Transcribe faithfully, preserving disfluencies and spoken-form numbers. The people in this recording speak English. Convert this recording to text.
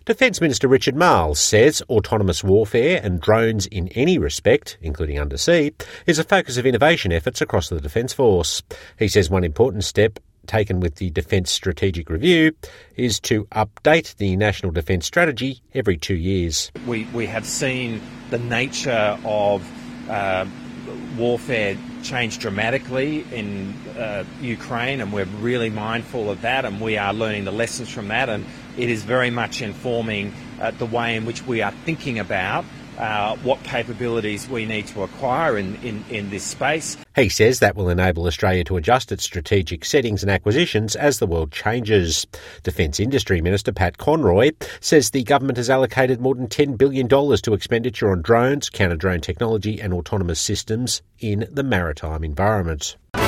Defence Minister Richard Marles says autonomous warfare and drones in any respect, including undersea, is a focus of innovation efforts across the Defence Force. He says one important step taken with the Defence Strategic Review is to update the National Defence Strategy every two years. We, we have seen the nature of uh, warfare change dramatically in uh, Ukraine, and we're really mindful of that, and we are learning the lessons from that, and it is very much informing uh, the way in which we are thinking about uh, what capabilities we need to acquire in, in, in this space. He says that will enable Australia to adjust its strategic settings and acquisitions as the world changes. Defence Industry Minister Pat Conroy says the government has allocated more than ten billion dollars to expenditure on drones, counter-drone technology and autonomous systems in the maritime environment.